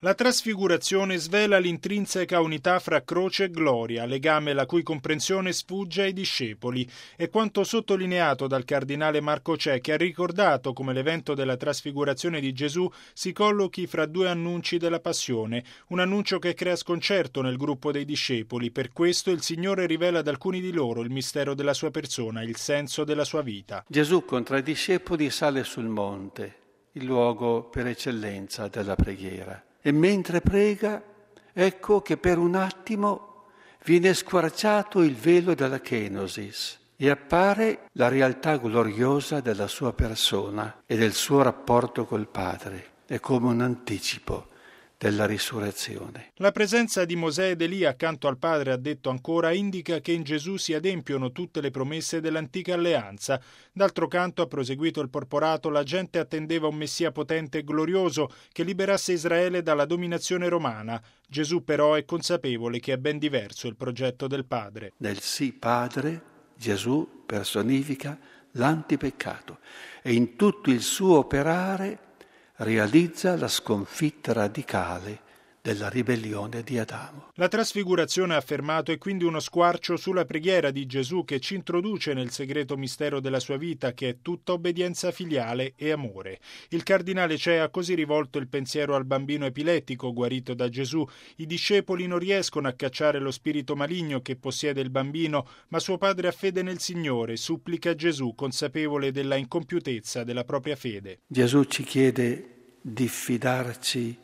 La trasfigurazione svela l'intrinseca unità fra croce e gloria, legame la cui comprensione sfugge ai discepoli. È quanto sottolineato dal cardinale Marco Cè, che ha ricordato come l'evento della trasfigurazione di Gesù si collochi fra due annunci della passione, un annuncio che crea sconcerto nel gruppo dei discepoli. Per questo il Signore rivela ad alcuni di loro il mistero della sua persona, il senso della sua vita. Gesù contro i discepoli sale sul monte, il luogo per eccellenza della preghiera. E mentre prega, ecco che per un attimo viene squarciato il velo della kenosis e appare la realtà gloriosa della sua persona e del suo rapporto col Padre. È come un anticipo della risurrezione. La presenza di Mosè ed Elia accanto al Padre, ha detto ancora, indica che in Gesù si adempiono tutte le promesse dell'antica alleanza. D'altro canto, ha proseguito il porporato, la gente attendeva un Messia potente e glorioso che liberasse Israele dalla dominazione romana. Gesù però è consapevole che è ben diverso il progetto del Padre. Nel sì Padre, Gesù personifica l'antipeccato e in tutto il suo operare realizza la sconfitta radicale della ribellione di Adamo. La trasfigurazione, ha affermato, è quindi uno squarcio sulla preghiera di Gesù che ci introduce nel segreto mistero della sua vita, che è tutta obbedienza filiale e amore. Il cardinale Cè ha così rivolto il pensiero al bambino epilettico guarito da Gesù. I discepoli non riescono a cacciare lo spirito maligno che possiede il bambino, ma suo padre ha fede nel Signore, supplica Gesù, consapevole della incompiutezza della propria fede. Gesù ci chiede di fidarci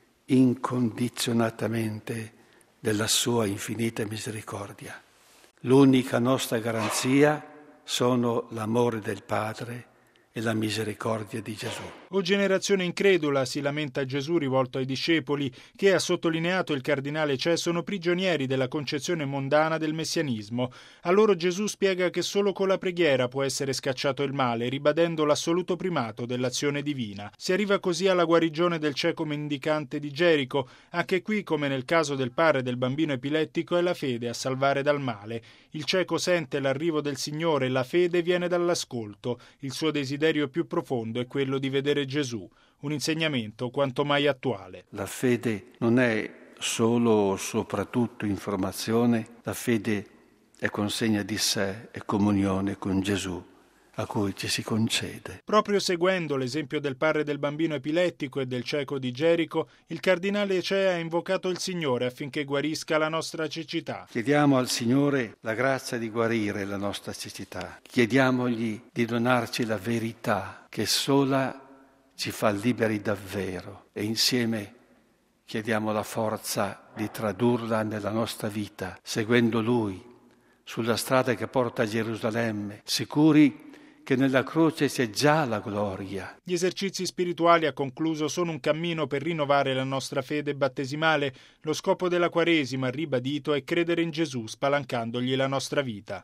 incondizionatamente della sua infinita misericordia. L'unica nostra garanzia sono l'amore del Padre e la misericordia di Gesù. O generazione incredula, si lamenta Gesù rivolto ai discepoli, che, ha sottolineato il cardinale Cè, sono prigionieri della concezione mondana del messianismo. A loro Gesù spiega che solo con la preghiera può essere scacciato il male, ribadendo l'assoluto primato dell'azione divina. Si arriva così alla guarigione del cieco mendicante di Gerico. Anche qui, come nel caso del padre del bambino epilettico, è la fede a salvare dal male. Il cieco sente l'arrivo del Signore, la fede viene dall'ascolto. Il suo desiderio più profondo è quello di vedere Gesù, un insegnamento quanto mai attuale. La fede non è solo o soprattutto informazione, la fede è consegna di sé e comunione con Gesù, a cui ci si concede. Proprio seguendo l'esempio del padre del bambino epilettico e del cieco di Gerico, il cardinale Cè ha invocato il Signore affinché guarisca la nostra cecità. Chiediamo al Signore la grazia di guarire la nostra cecità. Chiediamogli di donarci la verità che sola ci fa liberi davvero e insieme chiediamo la forza di tradurla nella nostra vita, seguendo Lui sulla strada che porta a Gerusalemme, sicuri che nella croce c'è già la gloria. Gli esercizi spirituali, ha concluso, sono un cammino per rinnovare la nostra fede battesimale. Lo scopo della Quaresima, ribadito, è credere in Gesù, spalancandogli la nostra vita.